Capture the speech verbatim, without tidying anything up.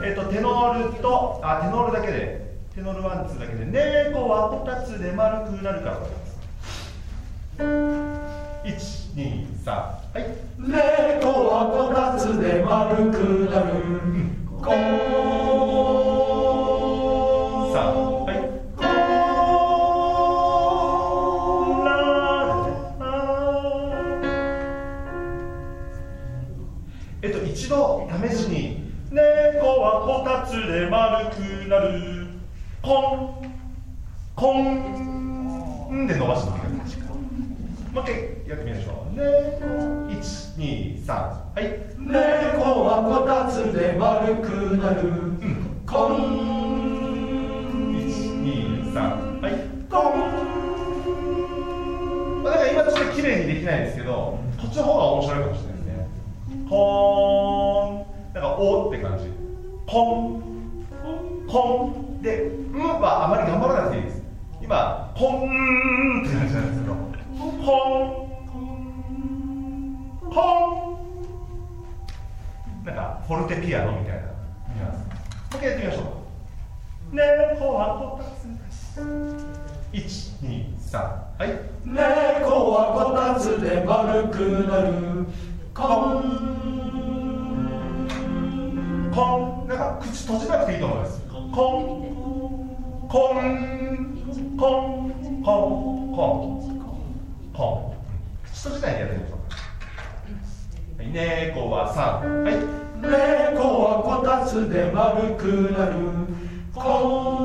えっとテノールとあテノールだけでテノールワンツーだけで猫はこたつで丸くなるからいちにさんはい猫はこたつで丸くなる、うん、こーさんはいこーらえっと一度試しに猫はこたつで丸くなるコンコンで伸ばしてみてください。もう一回やってみましょう。猫いちにさんはい猫はこたつで丸くなる、うん、コンいちにさんはいコンだから今ちょっと綺麗にできないんですけどこっちの方が面白いかもしれないですね。コーンなんかおって感じコンコンでうんはあまり頑張らなくていいです。今コンって感じなんですけどコンコンなんかフォルテピアノみたいなもう一回やってみましょう。猫はこたついちにさんはい猫はこたつで丸くなるコンコンなんか口閉じなくていいと思います。コンコンコンコンコンコン口閉じないでやってみましょう。はい、猫はさんはい猫はこたつで丸くなるコン